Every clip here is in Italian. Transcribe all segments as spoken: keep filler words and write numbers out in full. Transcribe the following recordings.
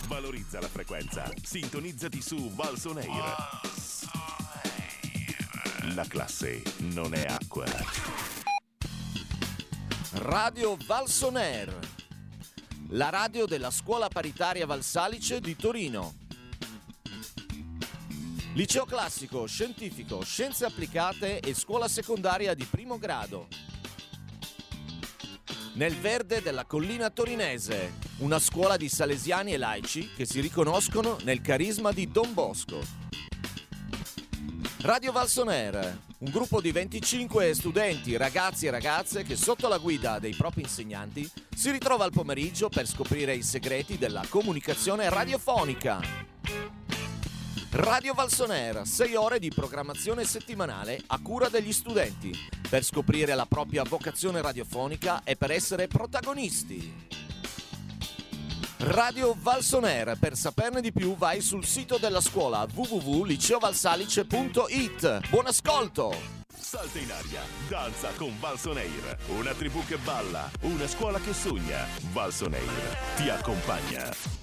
Valorizza la frequenza. Sintonizzati su Valsoneir. La classe non è acqua. Radio Valsoneir, la radio della scuola paritaria Valsalice di Torino. Liceo classico, scientifico, scienze applicate e scuola secondaria di primo grado. Nel verde della collina torinese, una scuola di salesiani e laici che si riconoscono nel carisma di Don Bosco. Radio Valsoneir, un gruppo di venticinque studenti, ragazzi e ragazze che sotto la guida dei propri insegnanti si ritrova al pomeriggio per scoprire i segreti della comunicazione radiofonica. Radio Valsoneir, sei ore di programmazione settimanale a cura degli studenti, per scoprire la propria vocazione radiofonica e per essere protagonisti. Radio Valsoneir, per saperne di più vai sul sito della scuola w w w punto liceo valsalice punto i t. Buon ascolto! Salta in aria, danza con Valsoneir, una tribù che balla, una scuola che sogna. Valsoneir ti accompagna.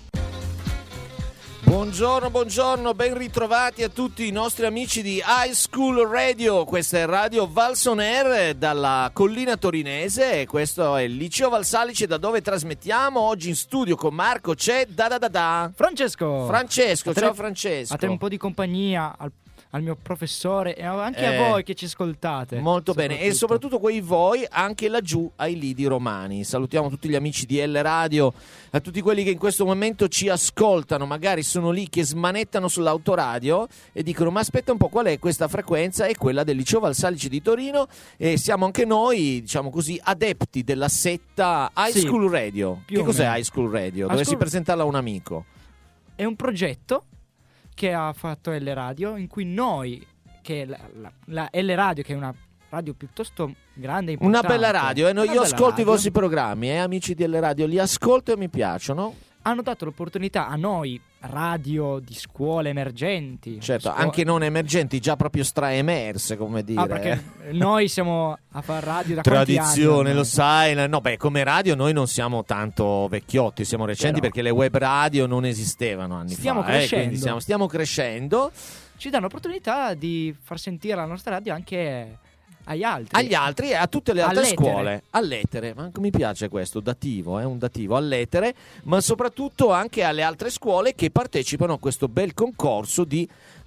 Buongiorno, buongiorno, ben ritrovati a tutti i nostri amici di High School Radio. Questa è Radio Valsoneir dalla collina torinese e questo è il Liceo Valsalice da dove trasmettiamo. Oggi in studio con Marco c'è da da da da Francesco. Francesco, te, ciao Francesco. A te un po' di compagnia al, al mio professore e anche Eh, a voi che ci ascoltate. Molto bene, e soprattutto quei voi anche laggiù ai lidi romani. Salutiamo tutti gli amici di L Radio, a tutti quelli che in questo momento ci ascoltano, magari sono lì che smanettano sull'autoradio e dicono ma aspetta un po', qual è questa frequenza? È quella del Liceo Valsalice di Torino e siamo anche noi, diciamo così, adepti della setta High Sì, School Radio. più Che o cos'è meno. High School Radio? High Dovessi School- presentarla a un amico. È un progetto che ha fatto L Radio in cui noi, che la, la, la L Radio, che è una radio piuttosto grande e Una importante, bella radio, eh? No, una io bella ascolto radio, i vostri programmi, eh, amici di L Radio, li ascolto e mi piacciono. hanno dato l'opportunità a noi, radio di scuole emergenti. Certo, scuo- anche non emergenti, già proprio straemerse, come dire. Ah, perché noi siamo a far radio da Tradizione, quanti anni? lo sai. No, beh, come radio noi non siamo tanto vecchiotti, siamo recenti Però. perché le web radio non esistevano anni Stiamo fa. eh, crescendo. quindi stiamo, stiamo crescendo. Ci danno l'opportunità di far sentire la nostra radio anche agli altri. Agli altri e a tutte le altre All'etere. scuole. All'etere, ma anche mi piace questo, dativo, è eh, un dativo, all'etere, ma soprattutto anche alle altre scuole che partecipano a questo bel concorso di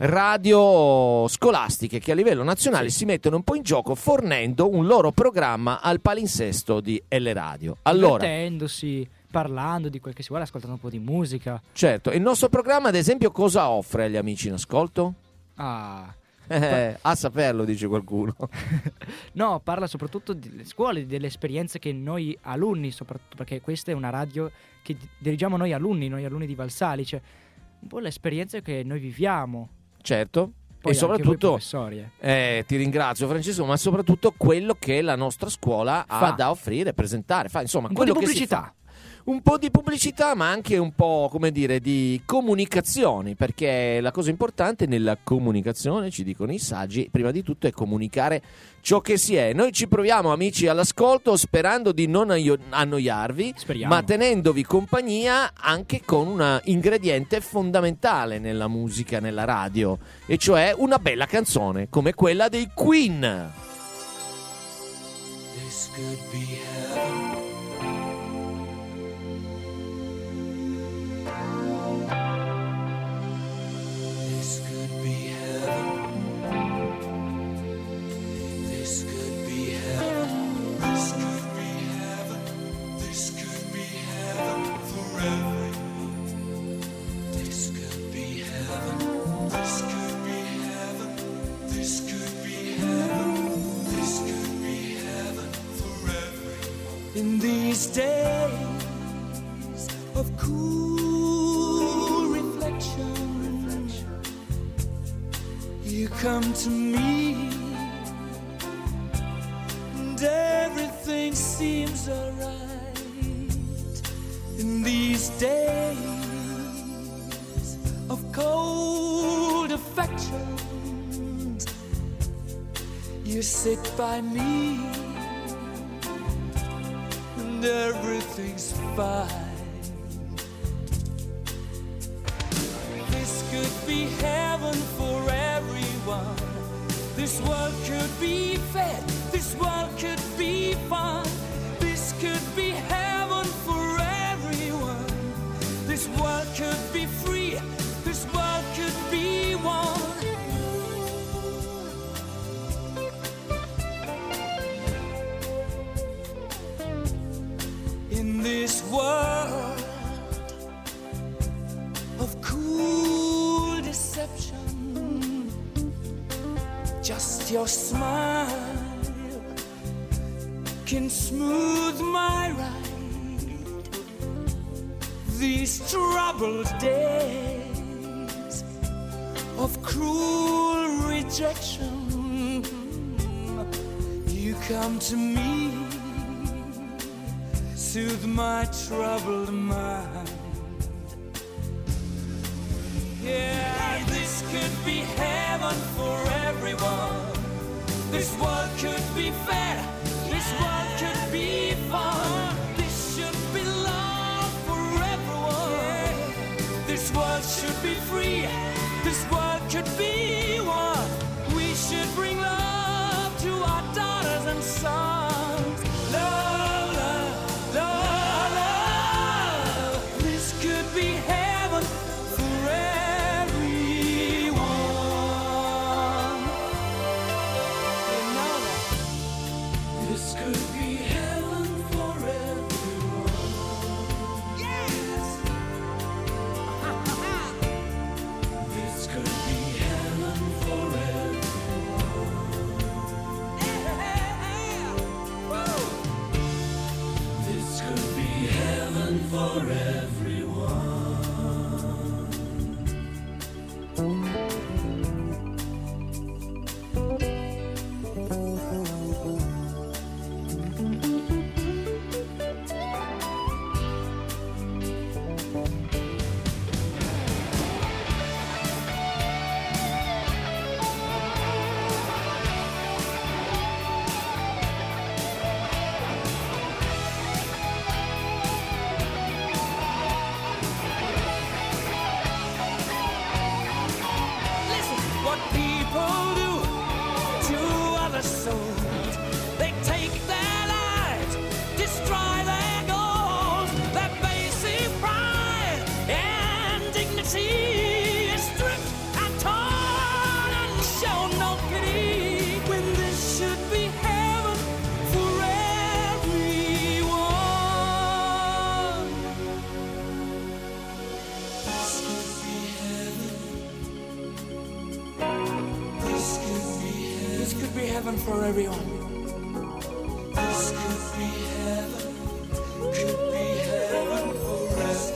radio scolastiche che a livello nazionale Sì. si mettono un po' in gioco fornendo un loro programma al palinsesto di L Radio. Allora, Divertendosi, parlando di quel che si vuole, ascoltando un po' di musica. certo, il nostro programma ad esempio cosa offre agli amici in ascolto? Ah, Eh, a saperlo, dice qualcuno. no, parla soprattutto delle scuole, delle esperienze che noi alunni, soprattutto perché questa è una radio che di- dirigiamo noi alunni, noi alunni di Valsalice, un po' le esperienze che noi viviamo. Certo. Poi E anche voi soprattutto professori, eh. Eh, ti ringrazio Francesco, ma soprattutto quello che la nostra scuola ha Fa. da offrire, presentare, fa insomma un po' di quello che si pubblicità. fa. Un po' di pubblicità, ma anche un po', come dire, di comunicazioni, perché la cosa importante nella comunicazione, ci dicono i saggi, prima di tutto è comunicare ciò che si è. Noi ci proviamo, amici, all'ascolto, sperando di non aio- annoiarvi, Speriamo. ma tenendovi compagnia anche con un ingrediente fondamentale nella musica, nella radio, e cioè una bella canzone come quella dei Queen. This could be heaven. This could be heaven. This could be heaven. This could be heaven. This could be heaven for everyone. This could be heaven. This could be heaven. This could be heaven. This could be heaven for everyone. In these days of cool reflection, you come to me, and everything seems alright. In these days of cold affections, you sit by me, and everything's fine. This world could be fed, this world could be fun, this could be heaven for everyone. This world could be free, this world could be one. In this world of cool deception, just your smile can smooth my ride. These troubled days of cruel rejection, you come to me, soothe my troubled mind. Yeah, this could be heaven for everyone. This world could be fair, this world could be fun. This should be love for everyone. This world should be free, this world could be one. We should bring love to our daughters and sons. Love, love, love, love. This could be heaven for everyone. You know that this could be heaven for everyone. Yes. This could be heaven for everyone. Yeah. Woo. This could be heaven for everyone. Listen, what people do to other souls, they take their lives, destroy their goals, their basic pride and dignity is stripped and torn and show no pity, when this should be heaven for everyone. This could be heaven. This could be heaven. This could be heaven for everyone. This could be heaven. Could be heaven for us.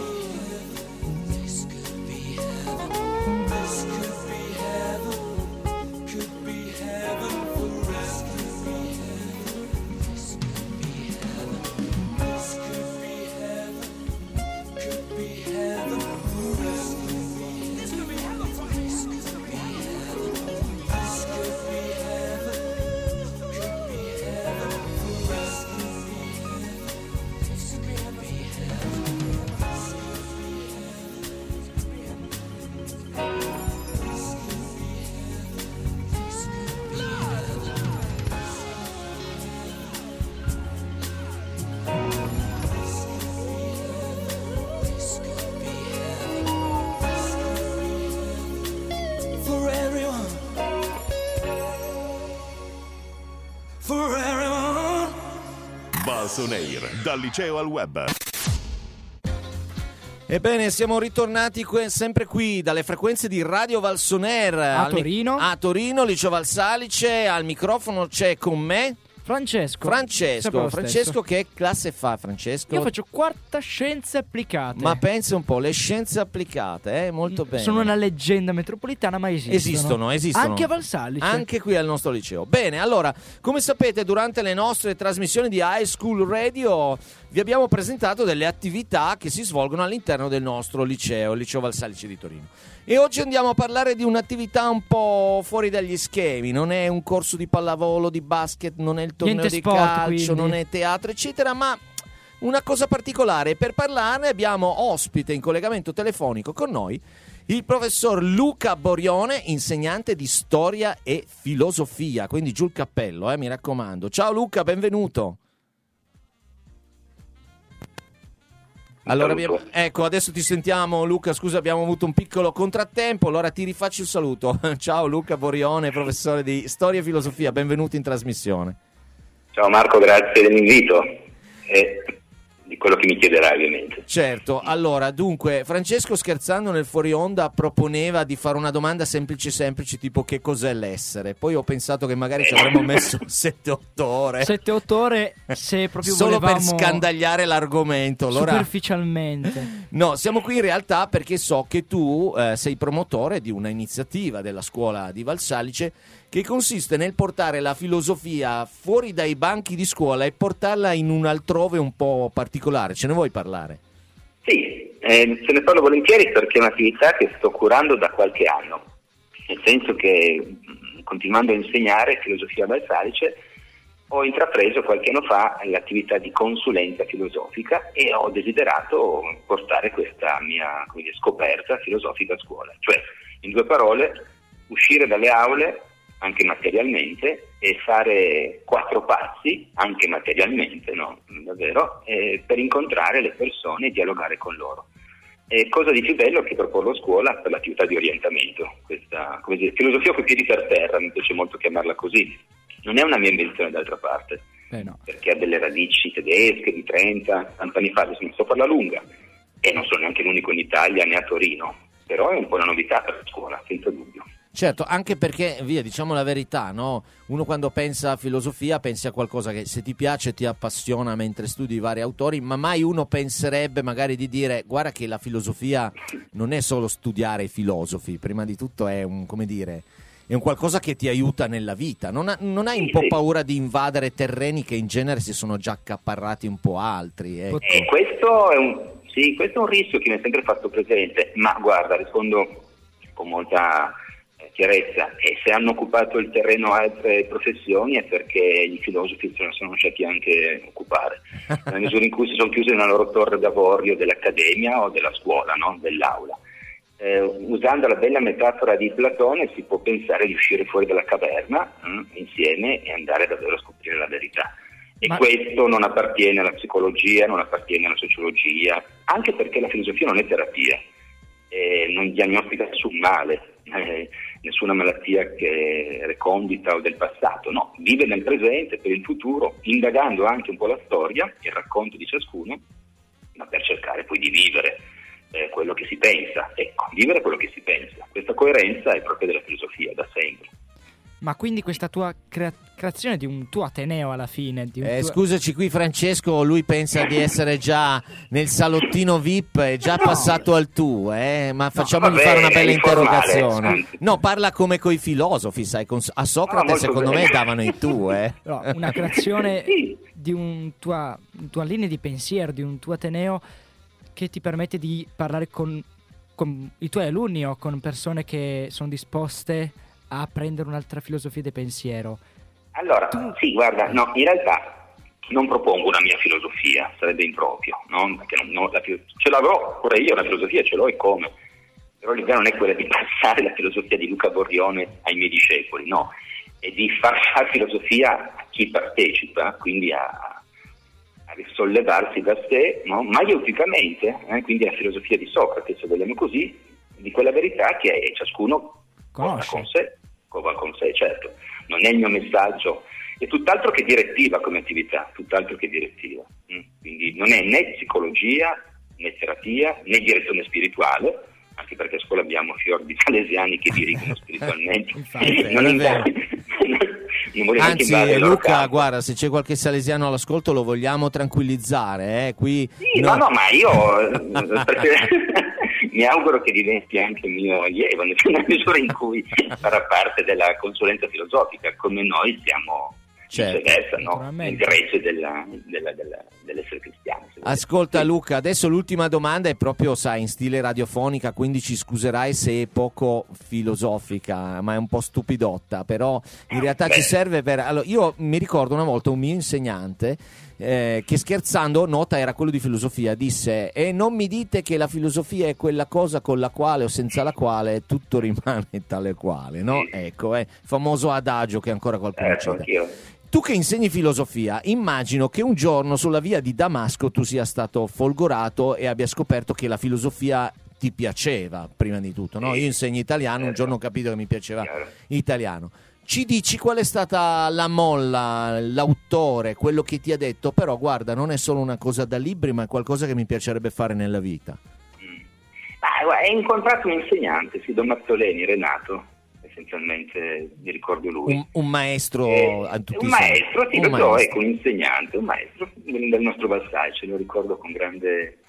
This could be heaven. This could be heaven. Could be heaven for us. This could be heaven. This could be heaven. Could be heaven for us. This could be heaven for us. This could be heaven. This could be heaven. Could be heaven for us. This could be heaven. For everyone. For everyone. Balls on Air, dal liceo al web. Ebbene, siamo ritornati que- sempre qui dalle frequenze di Radio Valsoner A al mi- Torino. a Torino, Liceo Valsalice. Al microfono c'è con me Francesco. Sempre Francesco. lo Francesco, stesso. che classe fa Francesco? Io faccio quarta scienze applicate. Ma pensa un po', le scienze applicate, eh? Molto bene. Sono una leggenda metropolitana, ma esistono. Esistono, esistono. Anche a Valsalice. Anche qui al nostro liceo. Bene, allora, come sapete, durante le nostre trasmissioni di High School Radio vi abbiamo presentato delle attività che si svolgono all'interno del nostro liceo, il Liceo Valsalice di Torino. E oggi andiamo a parlare di un'attività un po' fuori dagli schemi. Non è un corso di pallavolo, di basket, non è il torneo Niente di sport, calcio, quindi. non è teatro, eccetera, ma una cosa particolare. Per parlarne abbiamo ospite in collegamento telefonico con noi il professor Luca Borione, insegnante di storia e filosofia, quindi giù il cappello, eh, mi raccomando. Ciao Luca, benvenuto. Allora abbiamo, ecco, adesso ti sentiamo Luca, scusa, abbiamo avuto un piccolo contrattempo, allora ti rifaccio il saluto. Ciao Luca Borione, professore di storia e filosofia, benvenuto in trasmissione. Ciao Marco, grazie dell'invito e di quello che mi chiederai ovviamente. Certo, allora dunque Francesco, scherzando nel fuori onda, proponeva di fare una domanda semplice semplice tipo che cos'è l'essere, poi ho pensato che magari ci avremmo messo sette otto ore sette otto ore se proprio solo per volevamo scandagliare l'argomento. Allora, superficialmente. no, siamo qui in realtà perché so che tu eh, sei promotore di una iniziativa della scuola di Valsalice che consiste nel portare la filosofia fuori dai banchi di scuola e portarla in un altrove un po' particolare. Ce ne vuoi parlare? Sì, eh, ce ne parlo volentieri perché è un'attività che sto curando da qualche anno, nel senso che mh, continuando a insegnare filosofia a Valsalice ho intrapreso qualche anno fa l'attività di consulenza filosofica e ho desiderato portare questa mia, come dire, scoperta filosofica a scuola, cioè in due parole uscire dalle aule anche materialmente e fare quattro passi anche materialmente, no, davvero, eh, per incontrare le persone e dialogare con loro. E cosa di più bello che proporlo a scuola per l'attività di orientamento, questa, come dire, filosofia con i piedi per terra, mi piace molto chiamarla così. Non è una mia invenzione d'altra parte, Eh no. perché ha delle radici tedesche di trenta, quaranta anni fa, adesso non so farla lunga, e non sono neanche l'unico in Italia né a Torino, però è un po' una novità per la scuola, senza dubbio. Certo, anche perché, via, diciamo la verità, no? Uno quando pensa a filosofia pensa a qualcosa che se ti piace ti appassiona mentre studi vari autori, ma mai uno penserebbe magari di dire guarda che la filosofia non è solo studiare i filosofi, prima di tutto è un, come dire, è un qualcosa che ti aiuta nella vita. Non, ha, non hai un po' paura di invadere terreni che in genere si sono già accaparrati un po' altri? Ecco. E questo è un, sì, questo è un rischio che mi è sempre fatto presente, ma guarda, rispondo con molta chiarezza, e se hanno occupato il terreno altre professioni è perché i filosofi se ne sono lasciati anche occupare, nella misura in cui si sono chiusi nella loro torre d'avorio dell'accademia o della scuola, no? Dell'aula. Eh, usando la bella metafora di Platone si può pensare di uscire fuori dalla caverna hm, insieme e andare davvero a scoprire la verità. E Ma... questo non appartiene alla psicologia, non appartiene alla sociologia, anche perché la filosofia non è terapia, eh, non diagnostica nessun male, eh, nessuna malattia che è recondita o del passato, no, vive nel presente per il futuro, indagando anche un po' la storia, il racconto di ciascuno, ma per cercare poi di vivere eh, quello che si pensa, ecco, vivere quello che si pensa. Questa coerenza è proprio della filosofia, da sempre. Ma quindi questa tua crea- creazione di un tuo ateneo alla fine di un Eh, tuo... Scusaci qui Francesco, lui pensa di essere già nel salottino V I P, è già No. passato al tu, eh? Ma facciamogli vabbè, fare una è bella informale, interrogazione. anzi. No, parla come coi filosofi, sai, con- a Socrate Ah, molto secondo bene. me davano i tu, eh? No, una creazione Sì. di un tua, una tua linea di pensiero, di un tuo ateneo che ti permette di parlare con, con i tuoi alunni o con persone che sono disposte a prendere un'altra filosofia di pensiero. Allora, sì, guarda, no, in realtà non propongo una mia filosofia, sarebbe improprio, no? Perché non, non, la, ce l'avrò pure io, la filosofia ce l'ho e come, però l'idea non è quella di passare la filosofia di Luca Borione ai miei discepoli, no, è di far fare filosofia a chi partecipa, quindi a, a risollevarsi da sé, no? Maieuticamente, eh? Quindi la filosofia di Socrate, se vogliamo così, di quella verità che è, ciascuno Conosce. con sé, va con sé, certo. Non è il mio messaggio, è tutt'altro che direttiva come attività, tutt'altro che direttiva. Mm. Quindi non è né psicologia, né terapia, né direzione spirituale, anche perché a scuola abbiamo fior di salesiani che dirigono spiritualmente. Infatti, non, è inda- non voglio neanche invadere Anzi il loro Luca, campo. guarda, se c'è qualche salesiano all'ascolto lo vogliamo tranquillizzare, eh? Qui Sì, no. no, no, ma io eh, perché mi auguro che diventi anche mio allievo, nella misura in cui farà parte della consulenza filosofica, come noi siamo Certo. viceversa, no? Naturalmente. Il gregge della, della, della, dell'essere cristiani. se volete. Ascolta Luca, adesso l'ultima domanda è proprio, sai, in stile radiofonica, quindi ci scuserai se è poco filosofica, ma è un po' stupidotta, però in realtà Beh. ci serve per... Allora, io mi ricordo una volta un mio insegnante eh, che scherzando, nota, era quello di filosofia, disse: e non mi dite che la filosofia è quella cosa con la quale o senza la quale tutto rimane tale quale, no? Sì. Ecco, è famoso adagio che ancora qualcuno Ecco, cita. anch'io. Tu che insegni filosofia, immagino che un giorno sulla via di Damasco tu sia stato folgorato e abbia scoperto che la filosofia ti piaceva, prima di tutto, no? Sì. Io insegno italiano, un Certo. giorno ho capito che mi piaceva Chiaro. italiano. Ci dici qual è stata la molla, l'autore, quello che ti ha detto, però guarda, non è solo una cosa da libri, ma è qualcosa che mi piacerebbe fare nella vita? Mm. Ah, guarda, hai incontrato un insegnante, sì, Don Mazzoleni, Renato, essenzialmente mi ricordo lui. Un, un maestro Eh, a tutti un i sensi. maestro, sì, Un lo so, maestro. ecco, un insegnante, un maestro del, del nostro Valsai, ce lo ricordo con grande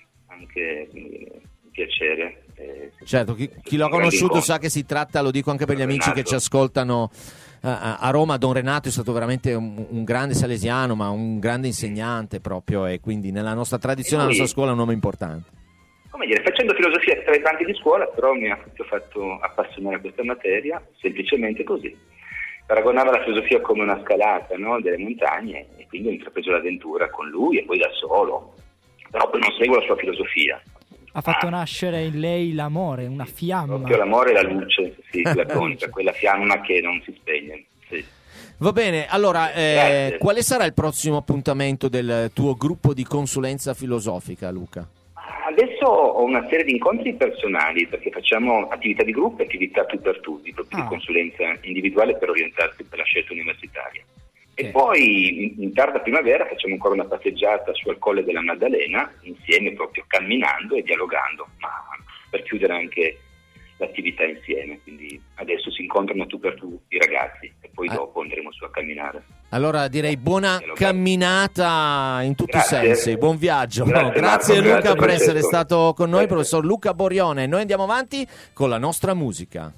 anche eh, piacere. Eh, Certo, chi, chi l'ha un grande conosciuto incontro. sa che si tratta, lo dico anche per gli amici Renato. che ci ascoltano eh, a a Roma. Don Renato è stato veramente un, un grande salesiano, ma un grande insegnante proprio, e quindi nella nostra tradizione, E nella lui- nostra scuola è un nome importante. Come dire, facendo filosofia tra i banchi di scuola, però mi ha proprio fatto appassionare a questa materia, semplicemente così. Paragonava la filosofia come una scalata, no, delle montagne, e quindi ho intrapreso l'avventura con lui e poi da solo. Però poi non seguo la sua filosofia. Ha fatto Ah. nascere in lei l'amore, una fiamma. Proprio l'amore e la luce, sì, platonica, quella fiamma che non si spegne. Sì. Va bene, allora, eh, Grazie. quale sarà il prossimo appuntamento del tuo gruppo di consulenza filosofica, Luca? Adesso ho una serie di incontri personali perché facciamo attività di gruppo e attività tu per tutti, proprio Ah. di consulenza individuale per orientarsi per la scelta universitaria. E Ok. poi in, in tarda primavera facciamo ancora una passeggiata su al Colle della Maddalena, insieme proprio camminando e dialogando, ma per chiudere anche l'attività insieme. Quindi adesso si incontrano tu per tu i ragazzi e poi Ah. dopo andremo su a camminare. Allora direi buona Dialogare. camminata in tutti Grazie. i sensi, buon viaggio. Grazie, No, grazie Marco, Luca grazie, per essere Francesco. stato con noi, Grazie. professor Luca Borione. Noi andiamo avanti con la nostra musica.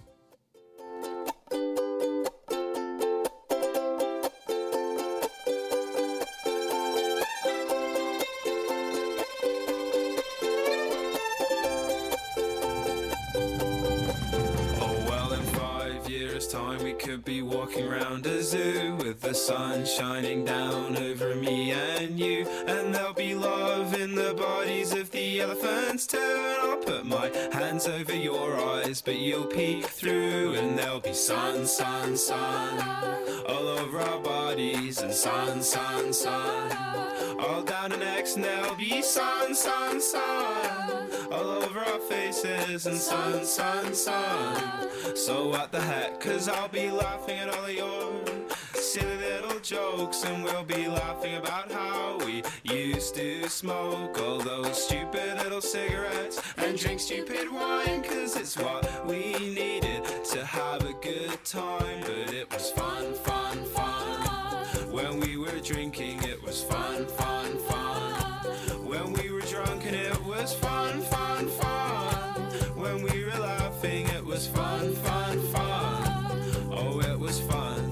Oh well, in five years' time we could be walking round a zoo with the sun shining down over me and you, and there'll be love in the bodies of the elephants too. And I'll put my hands over your eyes, but you'll peek through, and there'll be sun, sun, sun all over our bodies, and sun, sun, sun all down our necks, and there'll be sun, sun, sun all over our faces, and sun, sun, sun. So what the heck, cause I'll be laughing at all of your silly little jokes, and we'll be laughing about how we used to smoke all those stupid little cigarettes and drink stupid wine, cause it's what we needed to have a good time. But it was fun, fun, fun when we were drinking. It was fun, fun, fun when we were drunk, and it was fun, fun, fun when we were laughing. It was fun, fun, fun. Oh, it was fun.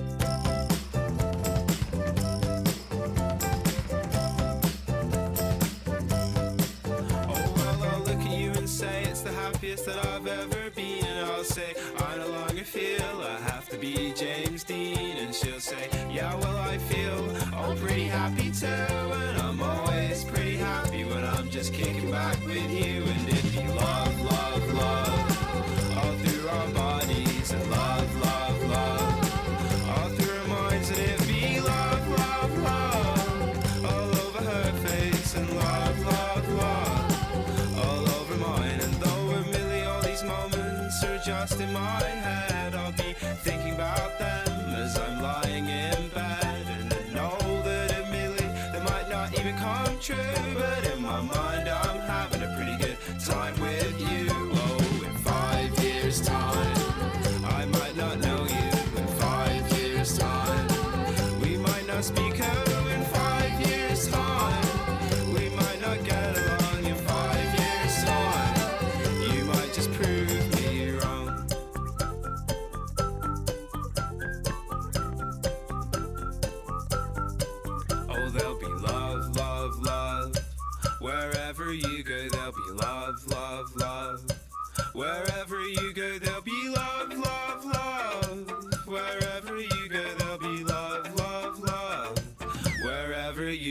Oh, well, I'll look at you and say it's the happiest that I've ever been, and I'll say I no longer feel I have to be James Dean, and she'll say, yeah, well, I feel oh pretty happy too, and I'm always pretty happy when I'm just kicking back with you, and it'd be love, love, love all through our bodies, and love, love, love all through our minds, and it'd be love, love, love all over her face, and love, love, love all over mine. And though admittedly all these moments are just in my head, I'll be thinking about them as I'm lying in bed, and I know that admittedly they might not even come true, but in my mind I'm having a pretty good time with you. Oh, in five years time I might not know you. In five years time we might not speak. Oh, in five years time we might not get along. In five years time you might just prove me wrong. Oh, there'll be love, love, love wherever you go. There'll be love, love, love wherever you go. There'll be love, love, love wherever you go. There'll be love, love, love wherever you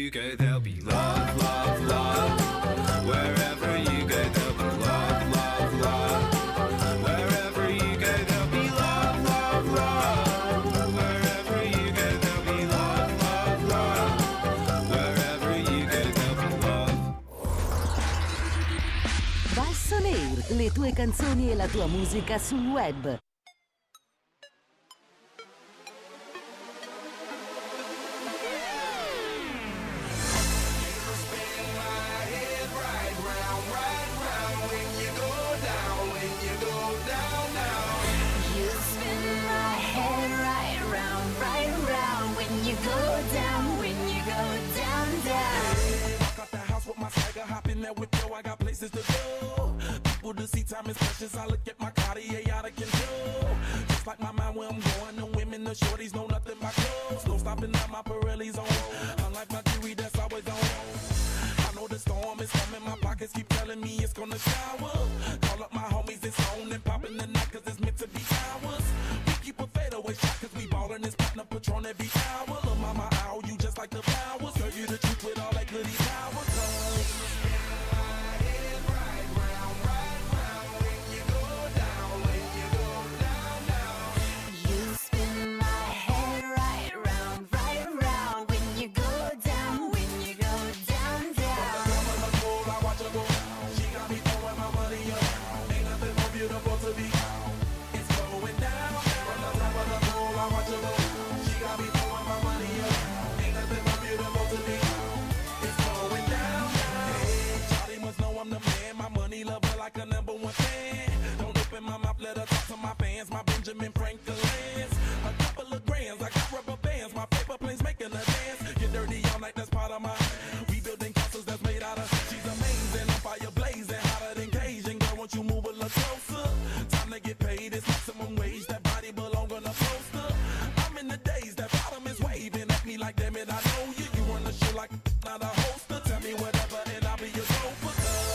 Valso Air, le tue canzoni e la tua musica sul web. I got places to go. People to see, time is precious. I look at my Cartier out of control. Just like my mind where I'm going. The women, the shorties know nothing but clothes. No stopping at my Pirelli's on. Unlike my jewelry that's always on. I know the storm is coming. My pockets keep telling me it's gonna shower. Call up my homies, it's on and popping the night cause it's meant to be ours. We keep a fadeaway shot cause we ballin' this platinum Patron every hour. Lil' mama, ow, you just like the flowers. Girl, you the truth with all that goody power. My Benjamin Franklin's, a couple of grands, I got rubber bands, my paper planes making a dance, get dirty all night, that's part of my, we building castles that's made out of, she's amazing, on fire blazing, hotter than Cajun, girl, won't you move a little closer, time to get paid, it's maximum wage, that body belong on a poster, I'm in the days, that bottom is waving at me like, damn it, I know you, you run the show like, not a holster, tell me whatever, and I'll be your chauffeur.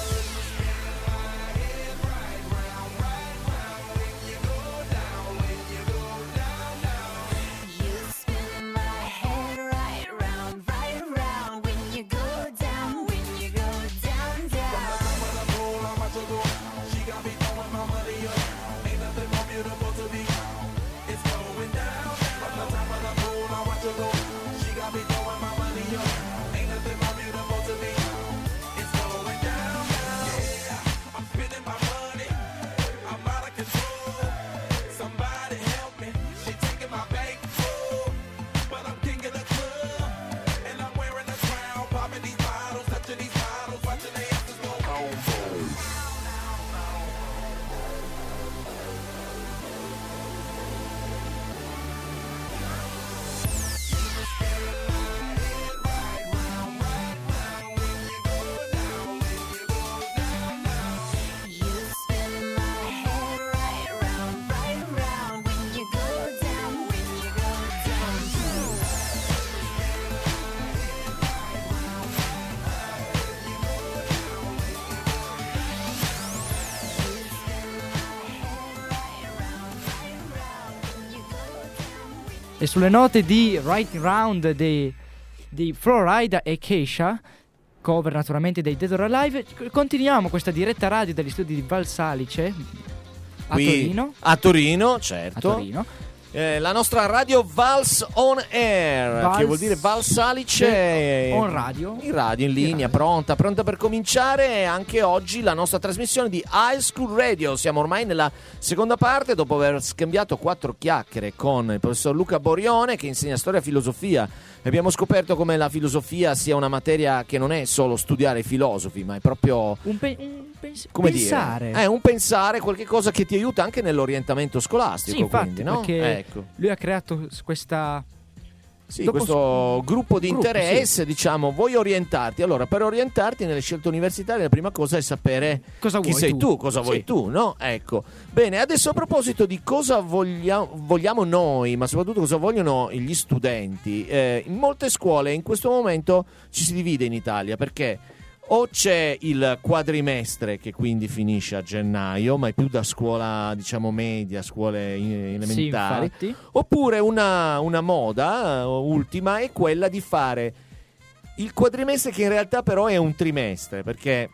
E sulle note di Right Round dei, di Florida e Keisha, cover naturalmente dei Dead or Alive, continuiamo questa diretta radio dagli studi di Valsalice a Qui, Torino. A Torino, certo. A Torino. Eh, la nostra radio Vals on Air, Vals che vuol dire Valsalice on radio. in radio, in linea, pronta, pronta per cominciare anche oggi la nostra trasmissione di High School Radio. Siamo ormai nella seconda parte, dopo aver scambiato quattro chiacchiere con il professor Luca Borione, che insegna storia e filosofia. Abbiamo scoperto come la filosofia sia una materia che non è solo studiare i filosofi, ma è proprio un, pe- un pens- come pensare. Dire, è un pensare, qualche cosa che ti aiuta anche nell'orientamento scolastico. Sì, infatti, quindi, no? perché Ecco. lui ha creato questa Sì, Dopo questo s- gruppo di gruppo, interesse, diciamo, vuoi orientarti. Allora, per orientarti nelle scelte universitarie, la prima cosa è sapere Cosa chi vuoi sei tu. tu, cosa vuoi Sì. tu, no? Ecco. Bene, adesso a proposito di cosa voglia- vogliamo noi, ma soprattutto cosa vogliono gli studenti, eh, in molte scuole in questo momento ci si divide in Italia, perché o c'è il quadrimestre che quindi finisce a gennaio, ma è più da scuola, diciamo, media, scuole in- elementari. Sì, infatti. Oppure una, una moda uh, ultima è quella di fare il quadrimestre, che in realtà però è un trimestre, perché Qui-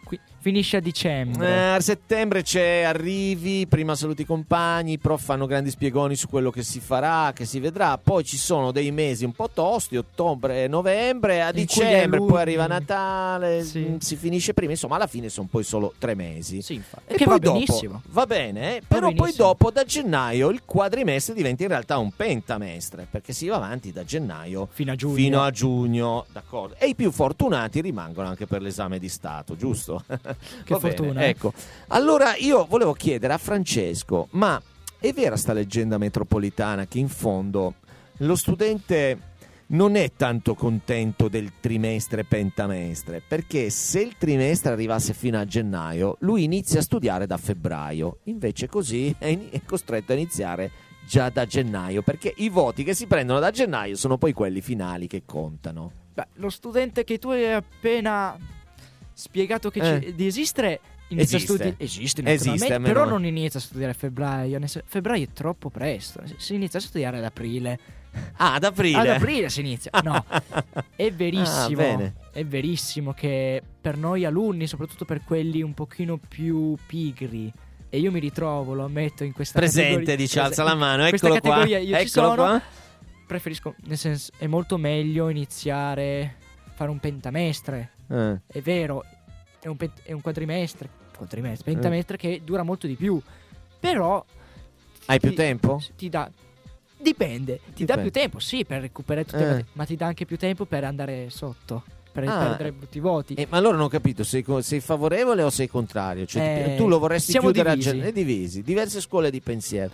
finisce a dicembre. Eh, a settembre c'è arrivi, prima saluti i compagni, i prof fanno grandi spiegoni su quello che si farà, che si vedrà, poi ci sono dei mesi un po' tosti, ottobre, novembre, a In cui dicembre, gli poi alunni- arriva Natale, Sì. mh, si finisce prima, insomma alla fine sono poi solo tre mesi. Sì, infatti. E che poi va dopo, benissimo. va bene, eh, però poi benissimo. dopo da gennaio il quadrimestre diventa in realtà un pentamestre, perché si va avanti da gennaio Fino a giugno. fino a giugno, d'accordo. E i più fortunati rimangono anche per l'esame di Stato, giusto? Che Va bene, fortuna, eh. ecco. Allora io volevo chiedere a Francesco, ma è vera sta leggenda metropolitana che in fondo lo studente non è tanto contento del trimestre pentamestre, perché se il trimestre arrivasse fino a gennaio, lui inizia a studiare da febbraio, invece così è, in- è costretto a iniziare già da gennaio, perché i voti che si prendono da gennaio sono poi quelli finali che contano. Beh, lo studente che tu hai appena spiegato che Eh. ci- di esistere inizia Esiste. a studiare. Esiste, Esiste, naturalmente, a meno- però non inizia a studiare a febbraio. nel sen- Febbraio è troppo presto. Si- Si inizia a studiare ad aprile. Ah, ad aprile. Ad aprile si inizia. No, è verissimo. Ah, bene. È verissimo che per noi alunni, soprattutto per quelli un pochino più pigri, e io mi ritrovo, lo ammetto, in questa Presente, categoria- dice, alza la mano, in questa eccolo qua. categoria io ci Eccolo sono. qua. Preferisco, nel senso, è molto meglio iniziare a fare un pentamestre. Eh. È vero, è un, pent- è un quadrimestre, quadrimestre, pentamestre che dura molto di più. Però Hai più ti- tempo? Ti dà dipende, ti dà Dipende. più tempo, sì, per recuperare tutte Eh. le materie, ma ti dà anche più tempo per andare sotto, per Ah. perdere brutti voti. Eh, ma allora non ho capito, sei, co- sei favorevole o sei contrario? Cioè, Eh, tu lo vorresti siamo chiudere divisi. a gennaio? divisi, diverse scuole di pensiero.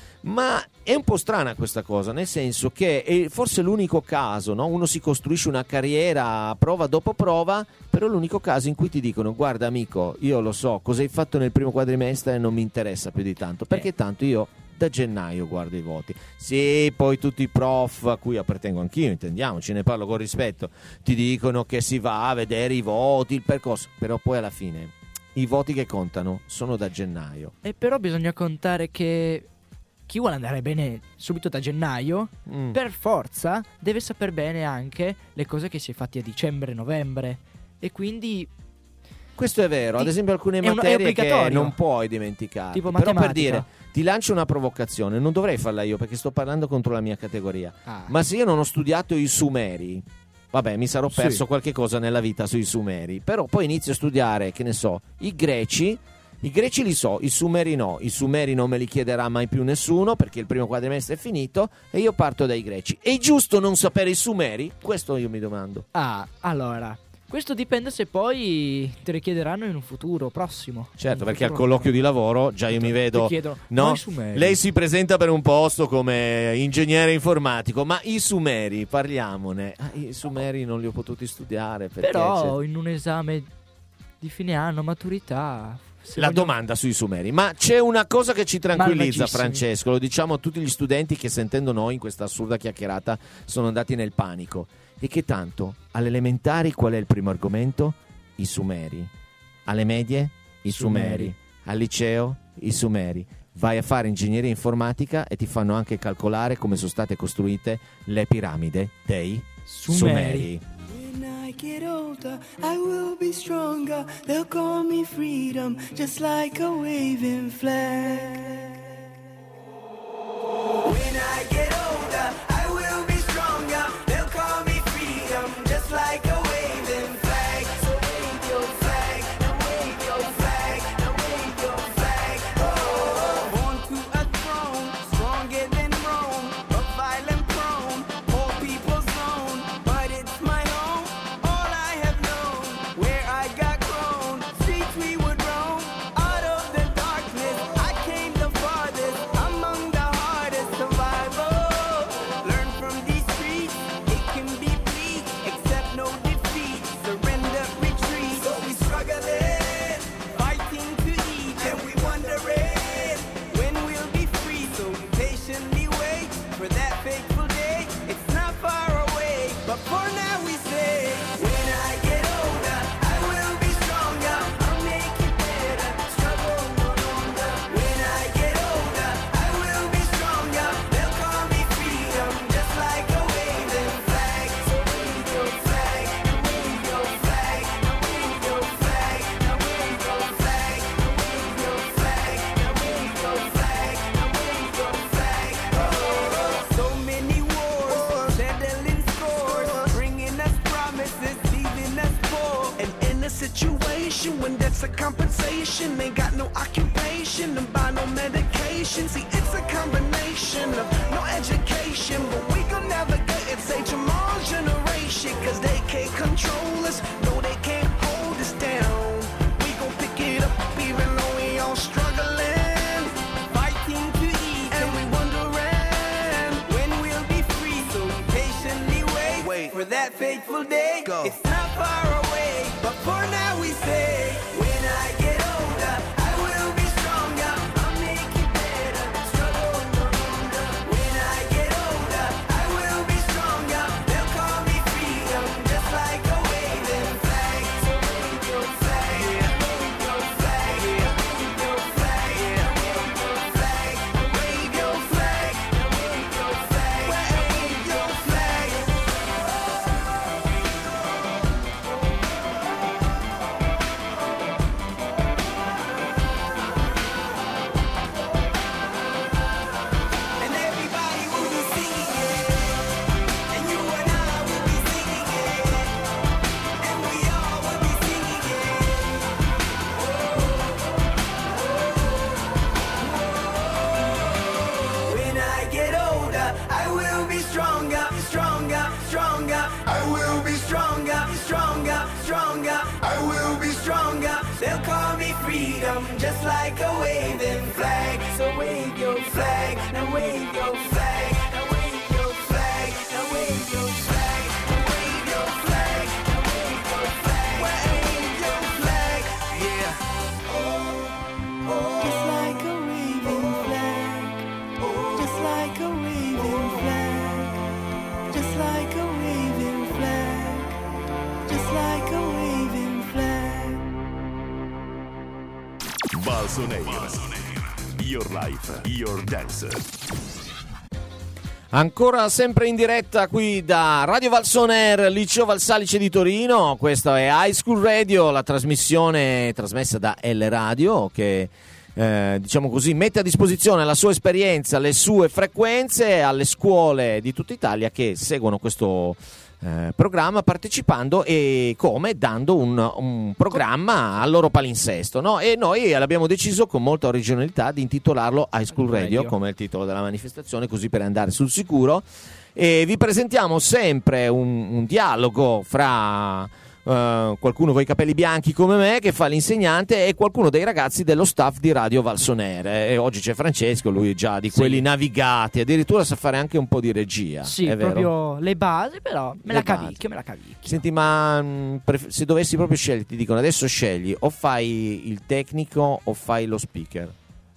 Ma è un po' strana questa cosa, nel senso che è forse l'unico caso, no? Uno si costruisce una carriera prova dopo prova, però è l'unico caso in cui ti dicono: guarda amico, io lo so, cosa hai fatto nel primo quadrimestre non mi interessa più di tanto, perché Eh. tanto io da gennaio guardo i voti. Sì, poi tutti i prof a cui appartengo anch'io, intendiamoci, ne parlo con rispetto, ti dicono che si va a vedere i voti, il percorso, però poi alla fine i voti che contano sono da gennaio. E però bisogna contare che chi vuole andare bene subito da gennaio, Mm. per forza deve saper bene anche le cose che si è fatti a dicembre, novembre. E quindi Questo è vero, ad Ti- esempio alcune è un- è materie che obbligatorio. non puoi dimenticare. Tipo Però per matematica. dire, ti lancio una provocazione, non dovrei farla io perché sto parlando contro la mia categoria. Ah. Ma se io non ho studiato i Sumeri, vabbè, mi sarò Sì. perso qualche cosa nella vita sui Sumeri, però poi inizio a studiare, che ne so, i greci. I greci li so, i Sumeri no, i Sumeri non me li chiederà mai più nessuno perché il primo quadrimestre è finito e io parto dai greci. È giusto non sapere i Sumeri? Questo io mi domando. Ah, allora, questo dipende se poi ti richiederanno in un futuro prossimo. Certo, In un perché al futuro colloquio di lavoro già io mi Ti vedo, chiedono, no? ma i Sumeri? Lei si presenta per un posto come ingegnere informatico, ma i Sumeri, parliamone. Ah, i Sumeri non li ho potuti studiare perché Però c'è in un esame di fine anno, maturità, se la vogliamo- domanda sui Sumeri. Ma c'è una cosa che ci tranquillizza, Malvagissimi. Francesco, lo diciamo a tutti gli studenti che sentendo noi in questa assurda chiacchierata sono andati nel panico. E che tanto, alle elementari qual è il primo argomento? I Sumeri. Alle medie? I Sumeri. Sumeri. Al liceo? I Sumeri. Vai a fare ingegneria informatica e ti fanno anche calcolare come sono state costruite le piramidi dei Sumeri. Sumeri. When I get older, I will be stronger. They'll call me freedom, just like a waving flag. When I get older, I will be stronger. They'll call me freedom, just like a waving flag. So wave your flag, now wave your flag, now wave your flag. Oh, born to a throne, stronger than Rome, but violent prone, all people's own. But it's my home, all I have known. Where I got grown, streets we would roam. Out of the darkness, I came to it's a compensation. They got no occupation and buy no medication. See, it's a combination of no education, but we gon' navigate it. Say tomorrow's generation, cause they can't control us. No, they can't hold us down. We gon' pick it up even though we all struggling, fighting to eat, and we wondering when we'll be free. So we patiently wait, wait for that fateful day. Go. It's not far away, but for now we say, when I get older, I will be stronger. I'll make it better. Struggle no longer. When I get older, I will be stronger. They'll call me freedom, just like a waving flag. So wave your flag, wave your flag, wave your flag, wave your flag, wave your flag, wave your flag, wave your flag. And everybody will be singing it, and you and I will be singing it, and we all will be singing it. When I get older, I will be stronger, stronger, stronger. I will be stronger, stronger, stronger. I will be stronger. They'll call me freedom, just like a waving flag. So wave your flag, now wave your flag, now wave your flag, now wave your flag, now wave your flag, now wave your flag, wave your flag, yeah. Just like a waving flag, just like a waving flag, just like a waving flag, just like a waving flag. Valsoneir. Your life, your dance. Ancora sempre in diretta qui da Radio Valsonair, Liceo Valsalice di Torino. Questa è High School Radio, la trasmissione trasmessa da L Radio che eh, diciamo così mette a disposizione la sua esperienza, le sue frequenze alle scuole di tutta Italia che seguono questo eh, programma, partecipando e come dando un, un programma al loro palinsesto, no? E noi l'abbiamo deciso con molta originalità di intitolarlo High School Radio, Radio. come il titolo della manifestazione, così per andare sul sicuro. E vi presentiamo sempre un, un dialogo fra Uh, qualcuno con i capelli bianchi come me che fa l'insegnante e qualcuno dei ragazzi dello staff di Radio Valsonair. E oggi c'è Francesco, lui è già di Sì. quelli navigati, addirittura sa fare anche un po' di regia. Sì, è vero? proprio le basi, però me Le la basi. cavicchio, me la cavicchio. Senti, ma mh, pref- se dovessi proprio scegliere, ti dicono adesso scegli o fai il tecnico o fai lo speaker.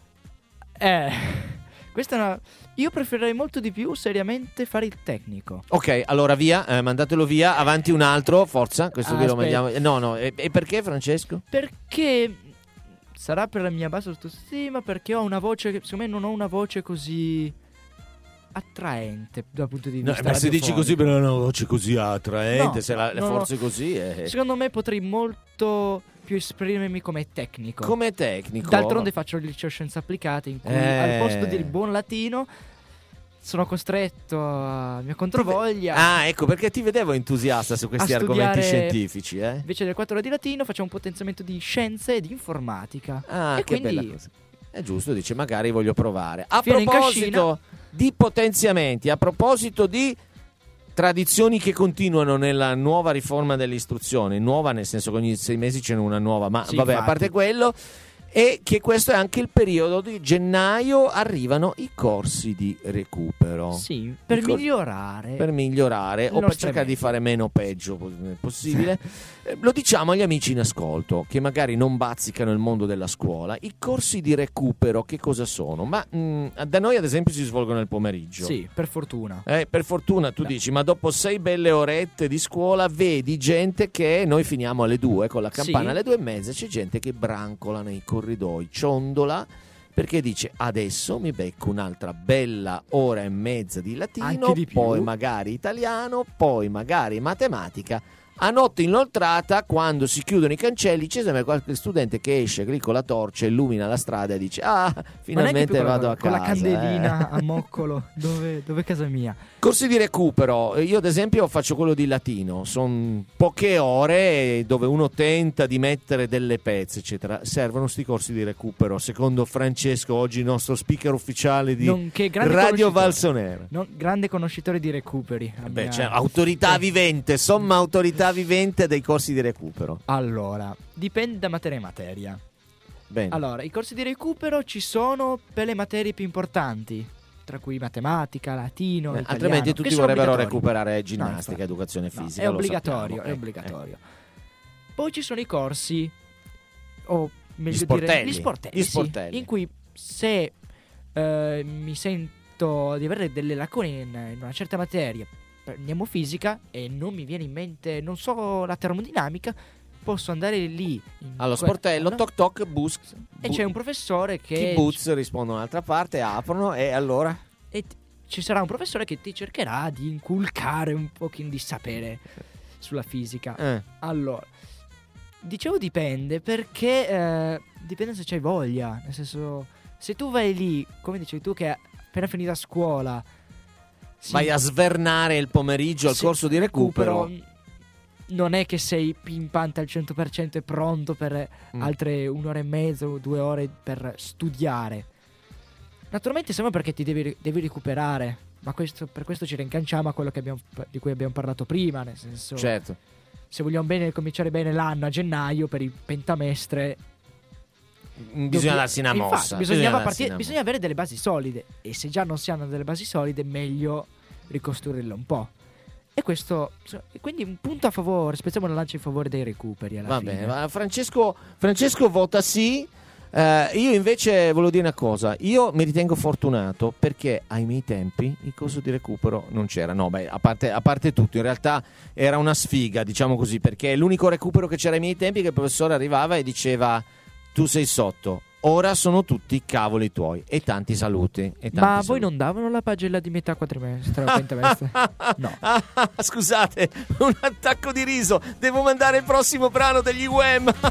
Eh, questa è una... Io preferirei molto di più seriamente fare il tecnico. Ok, allora via, eh, mandatelo via, avanti un altro, forza, questo Ah, ve lo aspetta. mandiamo. No, no, e, e perché Francesco? Perché sarà per la mia bassa autostima, perché ho una voce che secondo me non ho una voce così attraente dal punto di No, vista ma se dici così radiofonico. per una voce così attraente, No, se la, le no, no. forze così è... Secondo me potrei molto più esprimermi come tecnico. Come tecnico. D'altronde faccio il liceo scienze applicate in cui Eh. al posto del buon latino sono costretto a mia controvoglia. Ah, ecco, perché ti vedevo entusiasta su questi A argomenti studiare- scientifici, eh? Invece delle quattro ore di latino facciamo un potenziamento di scienze e di informatica. Ah, e che quindi bella cosa. È giusto, dice, magari voglio provare. A Fiera in proposito di potenziamenti, a proposito di tradizioni che continuano nella nuova riforma dell'istruzione, nuova nel senso che ogni sei mesi c'è una nuova, ma Sì, vabbè, infatti. a parte quello, e che questo è anche il periodo di gennaio, arrivano i corsi di recupero. sì, per I cor- migliorare. per migliorare Le o per nostre cercare di menti. fare meno peggio po- possibile. Eh, Lo diciamo agli amici in ascolto che magari non bazzicano il mondo della scuola. I corsi di recupero che cosa sono? Ma mh, da noi ad esempio si svolgono nel pomeriggio. Sì, per fortuna. Eh, per fortuna tu No. dici, ma dopo sei belle orette di scuola vedi gente che noi finiamo alle due con la campana, Sì. alle due e mezza c'è gente che brancola nei corridoi, ciondola, perché dice adesso mi becco un'altra bella ora e mezza di latino, Anche di più. poi magari italiano, poi magari matematica, A notte inoltrata, quando si chiudono i cancelli, c'è sempre qualche studente che esce lì con la torcia, illumina la strada e dice: ah, finalmente più vado con, a con casa. la candelina eh. a moccolo, dove, dove è casa mia. Corsi di recupero, io ad esempio faccio quello di latino, sono poche ore dove uno tenta di mettere delle pezze, eccetera. Servono sti corsi di recupero, secondo Francesco, oggi il nostro speaker ufficiale di Nonché grande Radio conoscitore. Valsonera. Non- grande conoscitore di recuperi. Beh, Abbia- c'è autorità Sì. vivente, somma autorità vivente dei corsi di recupero. Allora, dipende da materia in materia. Bene. Allora, i corsi di recupero ci sono per le materie più importanti, tra cui matematica, latino, Eh, italiano, altrimenti tutti che sono vorrebbero obbligatori. recuperare ginnastica, infatti. educazione No, fisica. è lo obbligatorio, sappiamo. è Eh, obbligatorio. Poi ci sono i corsi, o meglio Gli sportelli. dire, gli sportelli, Gli sì, sportelli. in cui se eh, mi sento di avere delle lacune in, in una certa materia, prendiamo fisica e non mi viene in mente, non so la termodinamica, posso andare lì in Allo que- sportello, no? toc toc, bus. E bu- c'è un professore che Chi buzz risponde un'altra parte, aprono e allora... e t- ci sarà un professore che ti cercherà di inculcare un pochino di sapere sulla fisica. Eh. Allora, dicevo dipende perché eh, dipende se c'hai voglia, nel senso, se tu vai lì, come dicevi tu che appena finita scuola sì, Vai a svernare il pomeriggio al sì, corso di recupero. non è che sei pimpante al cento per cento e pronto per Mm. altre un'ora e mezza o due ore per studiare. Naturalmente sembra perché ti devi, devi recuperare, ma questo, per questo ci rincanciamo a quello che abbiamo, di cui abbiamo parlato prima, nel senso, Certo. se vogliamo bene cominciare bene l'anno a gennaio per il pentamestre Bisogna dobbi- darsi una infatti, mossa. bisognava darsi partire- una bisogna avere delle basi solide e se già non si hanno delle basi solide meglio ricostruirle un po'. E questo, e quindi un punto a favore, spezziamo una lancia in favore dei recuperi alla Va fine. bene, ma Francesco, Francesco vota sì. Eh, io invece volevo dire una cosa, io mi ritengo fortunato perché ai miei tempi il corso di recupero non c'era, no beh, a parte, a parte tutto, in realtà era una sfiga, diciamo così, perché l'unico recupero che c'era ai miei tempi è che il professore arrivava e diceva: tu sei sotto, ora sono tutti cavoli tuoi, e tanti saluti. E tanti Ma voi saluti. non davano la pagella di metà quadrimestre o pentamestre? No. Ah, scusate, un attacco di riso, devo mandare il prossimo brano degli U E M.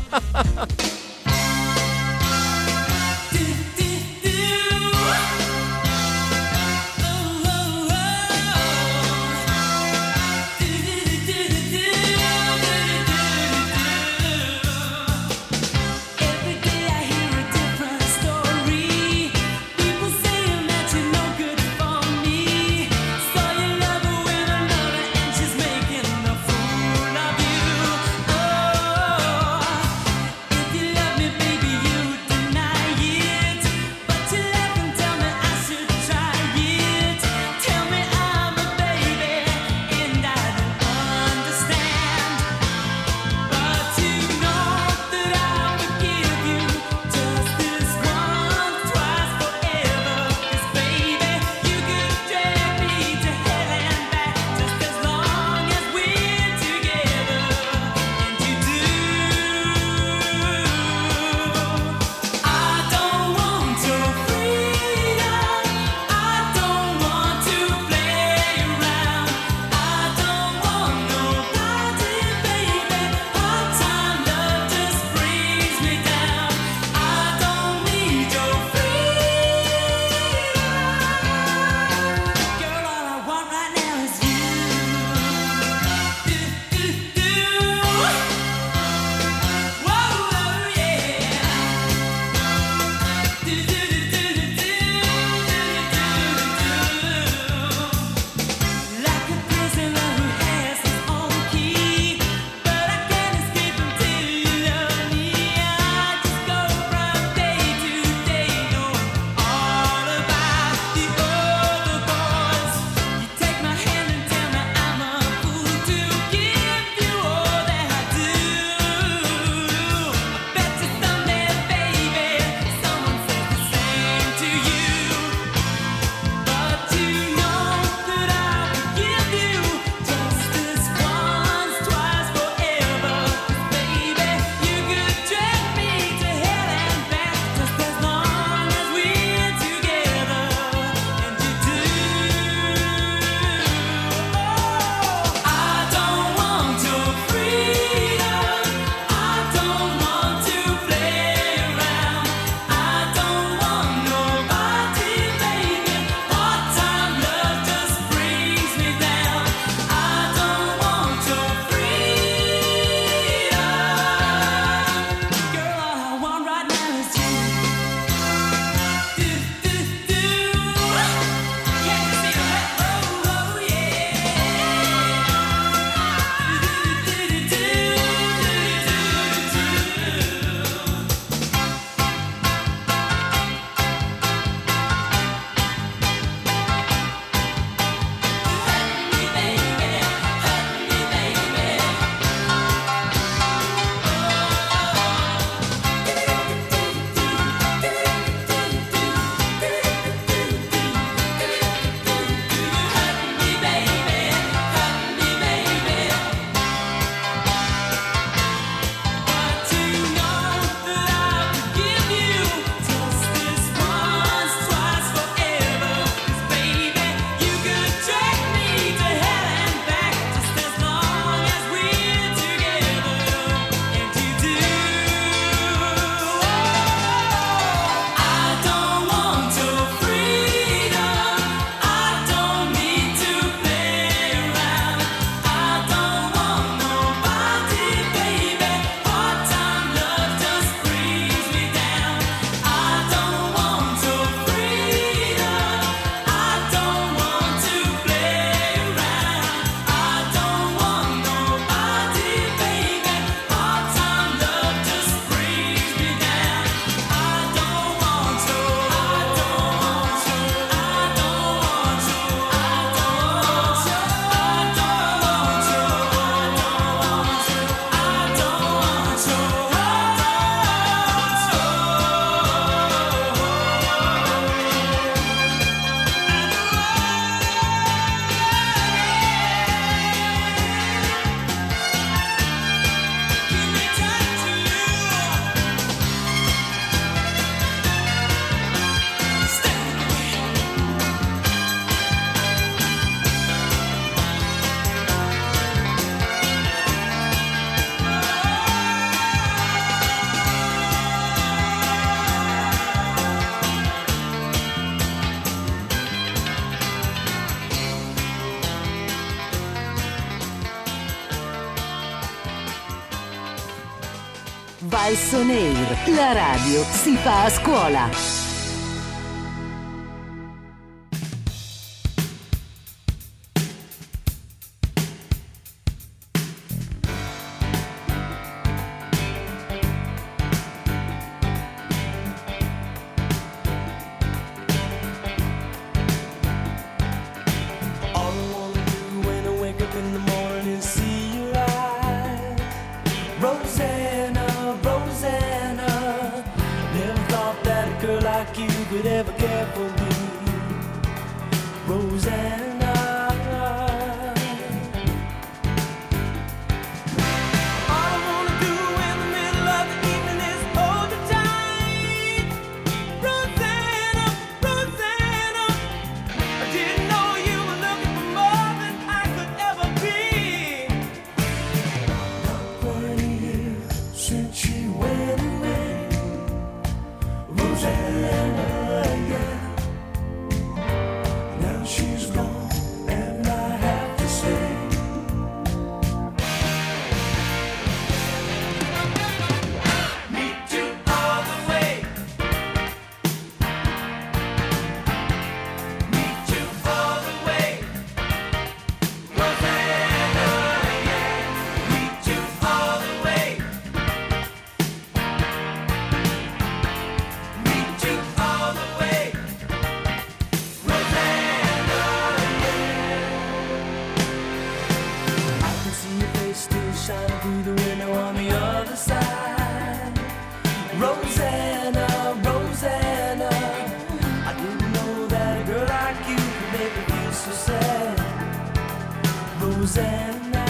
Every day I hear a different story. People saying that you're no good for me. Saw you love her with another and she's making a fool of you. Oh, if you love Valsonair, la radio si fa a scuola. All I wanna do when I wake up in the morning is see your eyes. Rosanna, Rosanna, never thought that a girl like you could ever care for me. Rosanna. All I wanna do in the middle of the evening is hold you tight. Rosanna, Rosanna, I didn't know you were looking for more than I could ever be. Not quite a year since she went away. Rosanna, yeah. Now she's gone and I have to say, meet you all the way. Meet you all the way. Rosanna, yeah. Meet you all the way. Meet you all the way. Rosanna, yeah. I can see your face still shining through the window on the other side. Rosanna, Rosanna, I didn't know that a girl like you could make me feel so sad. Rosanna.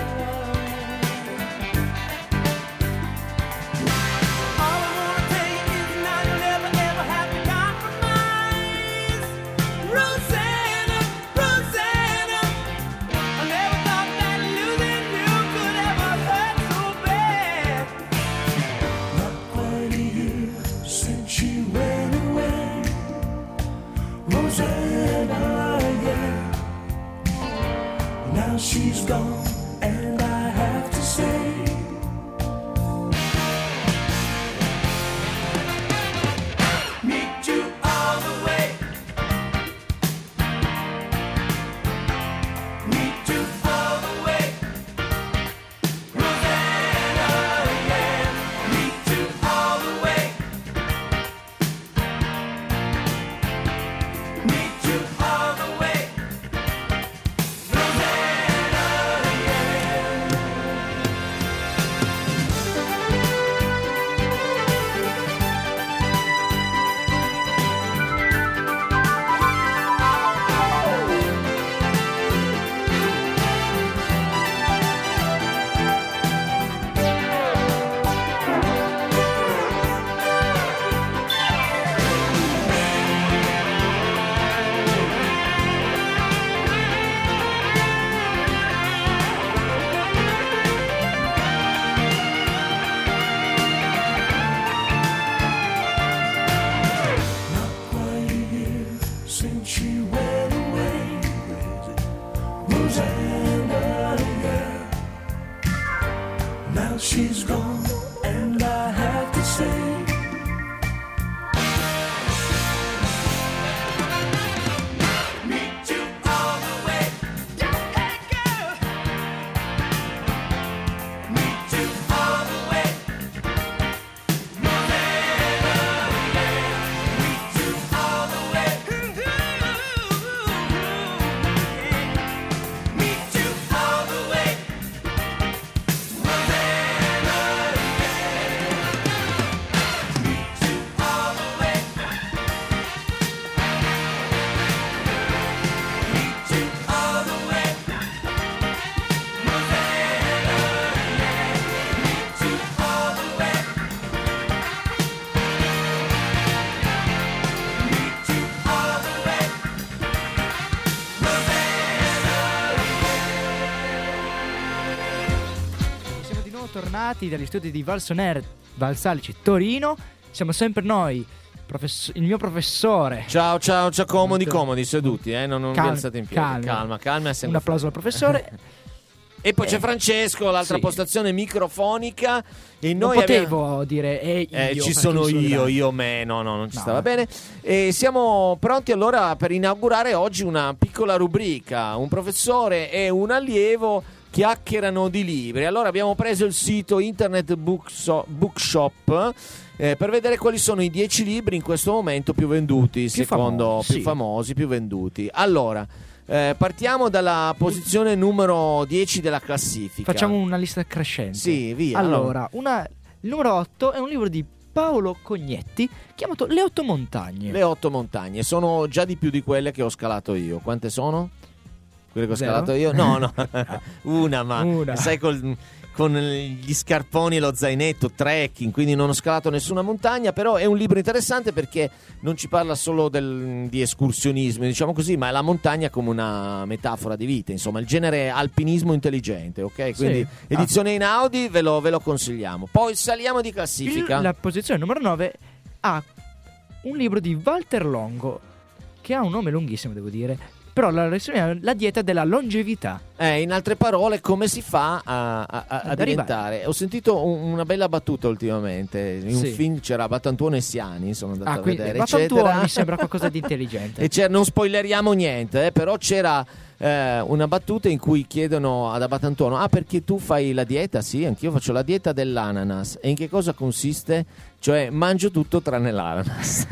All I wanna tell you is now you'll never ever have to compromise. Rosanna, Rosanna, I never thought that losing you could ever hurt so bad. Not quite a year since she went away. Rosanna, yeah. Now she's gone and I have to say, meet you all the way. Meet you all the way. Rosanna, yeah. Meet you all the way. Meet you all the way. Rosanna, yeah. Not quite a year since she went away. Rosanna, yeah. Now she's gone and I have to say, meet you all the way. Hey girl. Meet you all the way. Rosanna, yeah. Meet you all the way. Meet you all the way. Rosanna, tornati dagli studi di Valsonair, Valsalici, Torino. Siamo sempre noi, profess- il mio professore. Ciao, ciao, ciao, comodi, Molto- comodi, seduti, eh? non, non vi Calma, alzate in piedi. calma. Calma, calma. Un applauso al professore. E poi c'è Eh, Francesco, l'altra sì. postazione microfonica. E Non noi potevo abbiamo- dire eh, io, Eh, ci perché sono sono io, grande. io me, no, no, non ci No. stava bene. E siamo pronti allora per inaugurare oggi una piccola rubrica. Un professore e un allievo chiacchierano di libri. Allora abbiamo preso il sito Internet Bookso- Bookshop eh, per vedere quali sono i dieci libri in questo momento più venduti, Più secondo famosi, più sì. famosi, più venduti. Allora, eh, partiamo dalla posizione numero dieci della classifica. Facciamo una lista crescente. Sì, via. Allora, una, il numero otto è un libro di Paolo Cognetti chiamato Le otto montagne. Le otto montagne sono già di più di quelle che ho scalato io. Quante sono? Quelle che ho Zero? scalato io? No, no, una, ma Una. sai col- con gli scarponi e lo zainetto, trekking, quindi non ho scalato nessuna montagna, però è un libro interessante perché non ci parla solo del- di escursionismo, diciamo così, ma è la montagna come una metafora di vita, insomma, il genere alpinismo intelligente, ok? Quindi Sì. edizione in Audi ve lo, ve lo consigliamo. Poi saliamo di Il- classifica. la posizione numero nove ha un libro di Walter Longo che ha un nome lunghissimo, devo dire. Però la versione è La dieta della longevità. Eh, in altre parole, come si fa a, a- a- a Ad diventare? Ho sentito un- una bella battuta ultimamente. In un Sì. film c'era Battantuono e Siani, sono andato Ah, a quindi vedere, Battantuono eccetera. mi sembra qualcosa di intelligente. E c'era- non spoileriamo niente, eh, però c'era eh, una battuta in cui chiedono ad Abatantuono: ah, perché tu fai la dieta? Sì, anch'io faccio la dieta dell'ananas. E in che cosa consiste? Cioè, mangio tutto tranne l'ananas.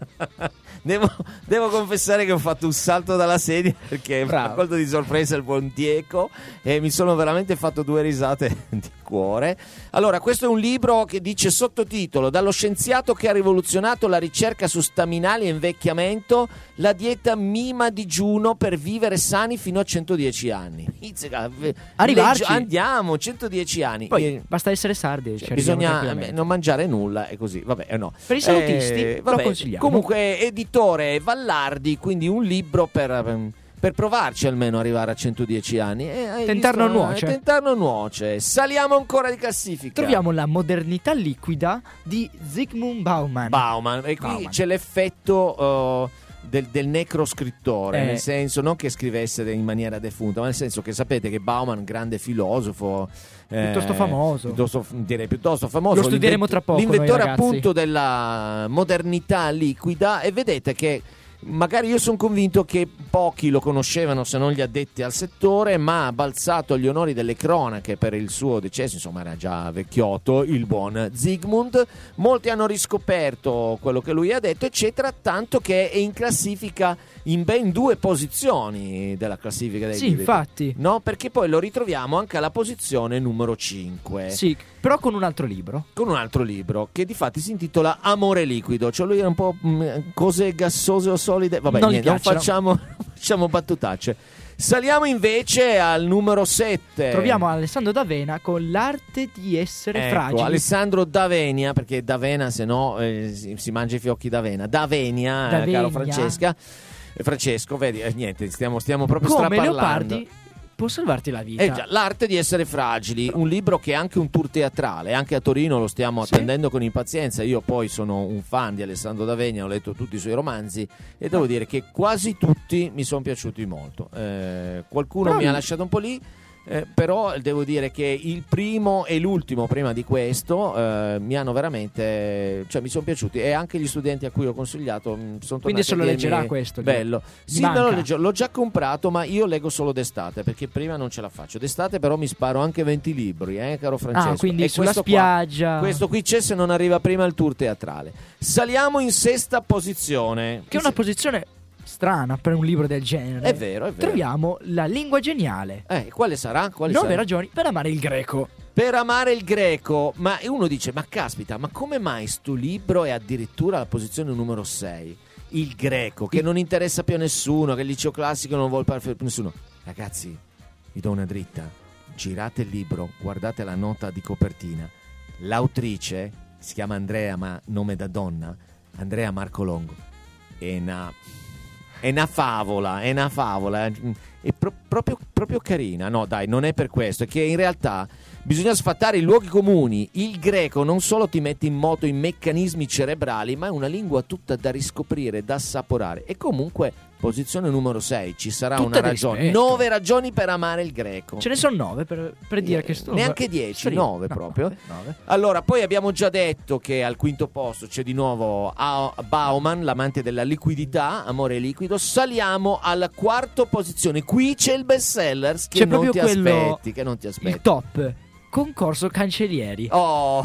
Devo, devo confessare che ho fatto un salto dalla sedia perché mi ha Bravo. colto di sorpresa il buon Tieco e mi sono veramente fatto due risate di cuore. Allora, questo è un libro che dice sottotitolo: dallo scienziato che ha rivoluzionato la ricerca su staminali e invecchiamento, la dieta mima digiuno per vivere sani fino a centodieci anni. Izzica, v- Arrivarci. legge- andiamo, centodieci anni. Poi Eh, basta essere sardi. cioè, ci arriviamo bisogna tranquillamente. eh, non mangiare nulla e così, vabbè, eh, no. Per i salutisti Eh, lo vabbè, consigliamo. Comunque, editore Vallardi, quindi un libro per, ehm, per provarci almeno arrivare a centodieci anni. E hai Tentar visto, non eh, nuoce. tentar non nuoce. Saliamo ancora di classifica. Troviamo La modernità liquida di Zygmunt Bauman. Bauman, e qui Bauman. c'è l'effetto uh, del, del necroscrittore, Eh. nel senso non che scrivesse in maniera defunta, ma nel senso che sapete che Bauman, grande filosofo, eh, Piuttosto famoso. piuttosto- direi piuttosto famoso, Lo studieremo l'invent- tra poco, l'inventore noi ragazzi. appunto della modernità liquida, e vedete che magari io sono convinto che pochi lo conoscevano se non gli addetti al settore, ma ha balzato agli onori delle cronache per il suo decesso, insomma era già vecchiotto il buon Zygmunt. Molti hanno riscoperto quello che lui ha detto, eccetera, tanto che è in classifica in ben due posizioni della classifica dei Sì, libri. infatti. No, perché poi lo ritroviamo anche alla posizione numero cinque. Sì, però con un altro libro. Con un altro libro che di fatti si intitola Amore liquido, cioè lui era un po' mh, cose gassose o solide, vabbè, Non gli niente, non piacciono. facciamo, non facciamo battutacce. Saliamo invece al numero sette. Troviamo Alessandro D'Avena con L'arte di essere Ecco, fragili. Alessandro D'Avenia, perché D'Avena se no eh, si, si mangia i fiocchi d'avena. D'Avenia, eh, D'Avenia. caro Francesca. Eh, Francesco, vedi, eh, niente, stiamo, stiamo proprio Come straparlando. Leopardi può salvarti la vita. Eh già, L'arte di essere fragili, un libro che è anche un tour teatrale, anche a Torino lo stiamo Sì. attendendo con impazienza. Io poi sono un fan di Alessandro D'Avenia, ho letto tutti i suoi romanzi e devo dire che quasi tutti mi sono piaciuti molto. Eh, qualcuno Bravi. mi ha lasciato un po' lì, eh, però devo dire che il primo e l'ultimo prima di questo eh, mi hanno veramente, cioè mi sono piaciuti, e anche gli studenti a cui ho consigliato mh, sono Quindi tornati se lo a dirmi, leggerà questo, bello. Gli Sì, me lo manca. leggo. L'ho già comprato, ma io leggo solo d'estate perché prima non ce la faccio. D'estate però mi sparo anche venti libri, eh, caro Francesco. Ah, quindi E sulla questo qua- spiaggia. questo qui c'è se non arriva prima il tour teatrale. Saliamo in sesta posizione. Che è una posizione strana per un libro del genere. È vero, è vero. Troviamo La lingua geniale. Eh, quale sarà? Quale Nove sarà? ragioni per amare il greco. Per amare il greco. Ma uno dice, ma caspita, ma come mai sto libro è addirittura alla posizione numero sei? Il greco, che non interessa più a nessuno, che il liceo classico non vuole parlare più a nessuno. Ragazzi, vi do una dritta. Girate il libro, guardate la nota di copertina. L'autrice si chiama Andrea, ma nome da donna, Andrea Marcolongo. È una, è una favola, è una favola. è pro- proprio, proprio carina. No dai, non è per questo, è che in realtà bisogna sfatare i luoghi comuni. Il greco non solo ti mette in moto i meccanismi cerebrali, ma è una lingua tutta da riscoprire, da assaporare. E comunque, posizione numero sei, ci sarà Tutte una di ragione. rispetto. Nove ragioni per amare il greco. Ce ne sono nove per, per dire che sto. Neanche dieci, Serio? nove No, proprio. nove, nove. Allora, poi abbiamo già detto che al quinto posto c'è di nuovo A- Bauman, l'amante della liquidità, amore liquido. Saliamo alla quarta posizione. Qui c'è il bestseller che C'è non proprio ti quello- aspetti, che non ti aspetti. Il top. Concorso cancellieri. Oh,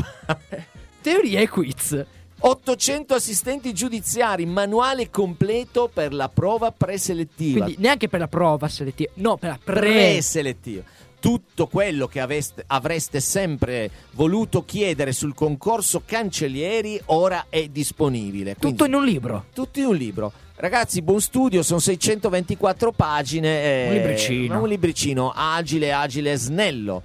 Teoria e quiz. ottocento assistenti giudiziari, manuale completo per la prova preselettiva. Quindi neanche per la prova selettiva. No, per la pre. Preselettiva. Tutto quello che aveste- avreste sempre voluto chiedere sul concorso cancellieri ora è disponibile. Quindi, Tutto in un libro. tutto in un libro. Ragazzi, buon studio, sono seicentoventiquattro pagine. eh, Un libricino. Un libricino agile, agile, snello.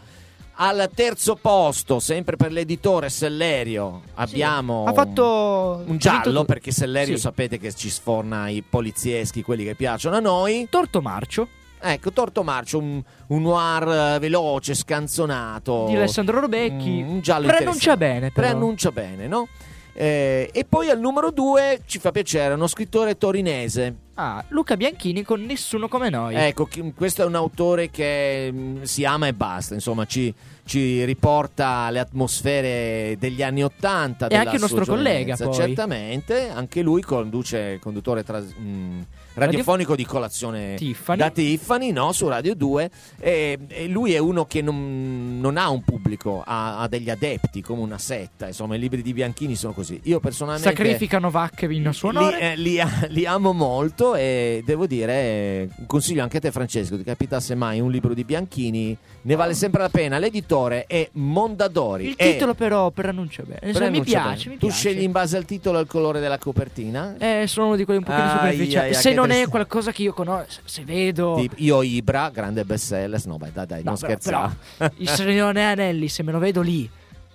Al terzo posto, sempre per l'editore Sellerio, abbiamo Ha fatto. un ha giallo, vinto tu- perché Sellerio Sì. sapete che ci sforna i polizieschi, quelli che piacciono a noi. Torto Marcio Ecco, Torto Marcio, un, un noir eh, veloce, scanzonato. di Alessandro Robecchi. Mm, un giallo Preannuncia interessante. bene, però. Preannuncia bene, no? Eh, e poi al numero due ci fa piacere, uno scrittore torinese. Ah, Luca Bianchini con Nessuno come noi. Ecco, chi- questo è un autore che mm, si ama e basta, insomma, ci, ci riporta alle atmosfere degli anni Ottanta. E della anche il nostro sua collega, giovinezza. poi. Certamente, anche lui conduce, conduttore tras- mm, radiofonico di colazione Tiffany. da Tiffany, no? Su Radio due. E, e lui è uno che non, non ha un pubblico, ha, ha degli adepti, come una setta. Insomma, i libri di Bianchini sono così. Io personalmente Sacrificano vacche in suo li, onore. eh, li, li amo molto e devo dire, eh, consiglio anche a te Francesco, ti capitasse mai un libro di Bianchini, ne vale sempre la pena. L'editore è Mondadori. Il e- titolo però preannuncia bene. Insomma, mi preannuncia piace, bene. mi Tu piace. scegli in base al titolo e al colore della copertina? Eh, sono uno di quelli un pochino Ai, superficiali. ai, ai, Se che non è tristezza. qualcosa che io conosco, se vedo. Tipo, io Ibra, grande bestseller. No, beh, dai, dai, No, non però- scherzare. però il Signore Anelli, se me lo vedo lì,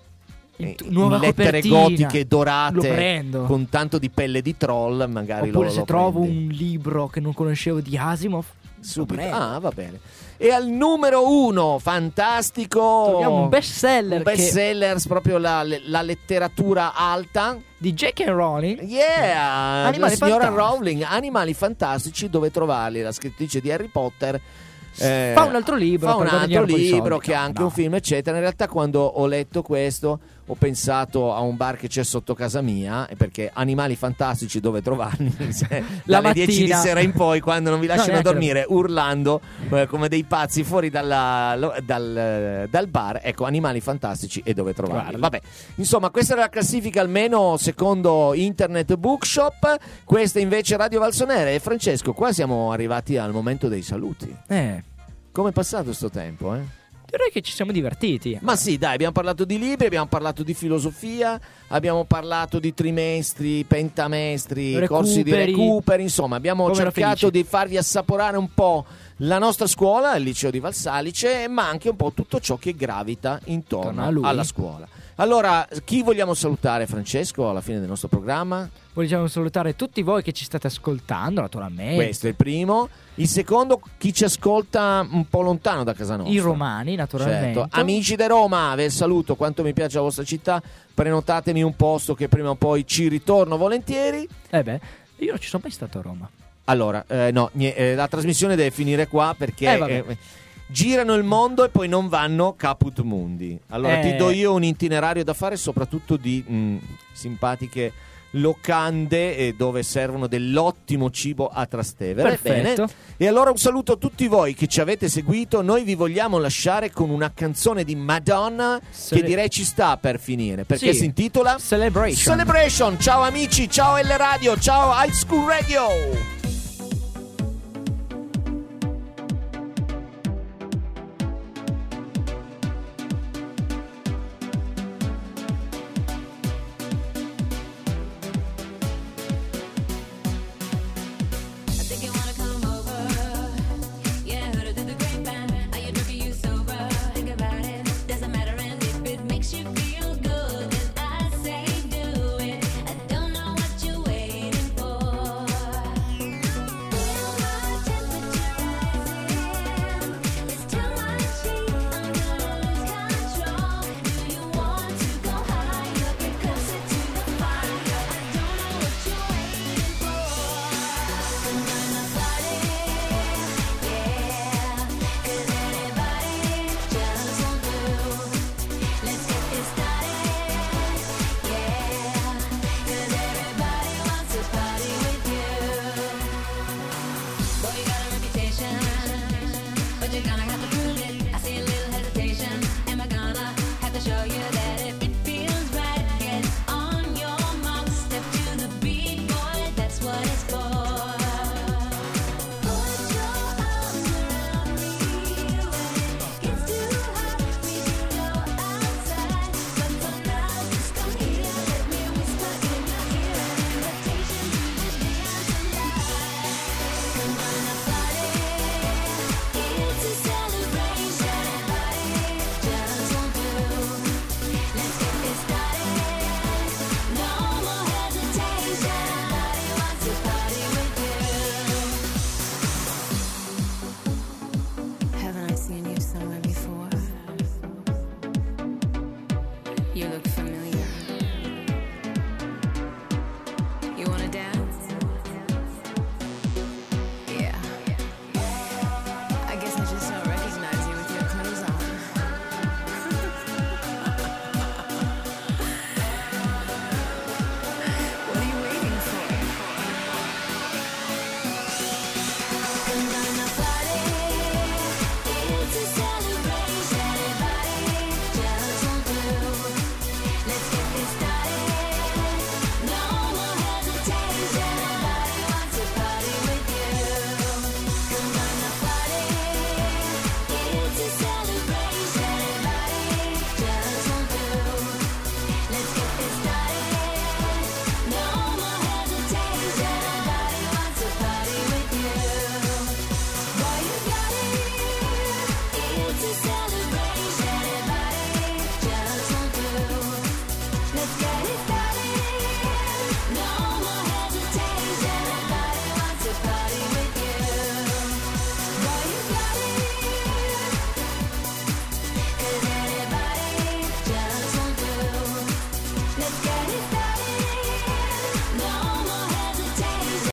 in, In tu- nuova lettere copertina, gotiche lo dorate prendo. con tanto di pelle di troll, magari Oppure lo, se lo trovo prendi. un libro che non conoscevo di Asimov, Subito. lo prendo. Ah, va bene. E al numero uno, fantastico. Troviamo un bestseller Un che- bestseller, proprio la, la letteratura alta. di J K. Rowling. Yeah, Animali la signora fantastici. Rowling, Animali fantastici, dove trovarli, la scrittrice di Harry Potter. eh, Fa un altro libro fa per un altro guadagnare un po' di libro soldi. che ha No, anche no. un film, eccetera. In realtà, quando ho letto questo, ho pensato a un bar che c'è sotto casa mia, e perché Animali fantastici dove trovarli se- La dalle dieci di mattina. sera in poi, quando non vi lasciano neanche dormire, urlando eh, come dei pazzi fuori dalla- lo- dal, dal bar. Ecco, Animali fantastici e dove trovarli. Trovarli. Vabbè, insomma, questa era la classifica, almeno secondo Internet Bookshop. Questa invece Radio Valsonere. E Francesco, qua siamo arrivati al momento dei saluti. Eh, Come è passato sto tempo, eh? direi che ci siamo divertiti. Ma sì, dai, abbiamo parlato di libri, abbiamo parlato di filosofia, abbiamo parlato di trimestri, pentamestri, Recuperi. corsi di recuperi, insomma, abbiamo Povero cercato Felice. di farvi assaporare un po' la nostra scuola, il liceo di Valsalice, ma anche un po' tutto ciò che gravita intorno Intorno a lui. alla scuola. Allora, chi vogliamo salutare, Francesco, alla fine del nostro programma? Vogliamo salutare tutti voi che ci state ascoltando, naturalmente. Questo è il primo. Il secondo, chi ci ascolta un po' lontano da casa nostra. I romani, naturalmente. Certo. Amici di Roma, vi saluto, quanto mi piace la vostra città, prenotatemi un posto che prima o poi ci ritorno volentieri. Eh beh, io non ci sono mai stato a Roma. Allora, eh, no, nie- eh, la trasmissione deve finire qua perché Eh, vabbè. eh, girano il mondo e poi non vanno caput mundi. Allora Eh. ti do io un itinerario da fare, soprattutto di mh, simpatiche locande eh, dove servono dell'ottimo cibo a Trastevere. Perfetto. Bene. E allora un saluto a tutti voi che ci avete seguito. Noi vi vogliamo lasciare con una canzone di Madonna Cele- che direi ci sta per finire, perché Sì. si intitola Celebration. Celebration. Ciao amici, ciao L Radio, ciao High School Radio.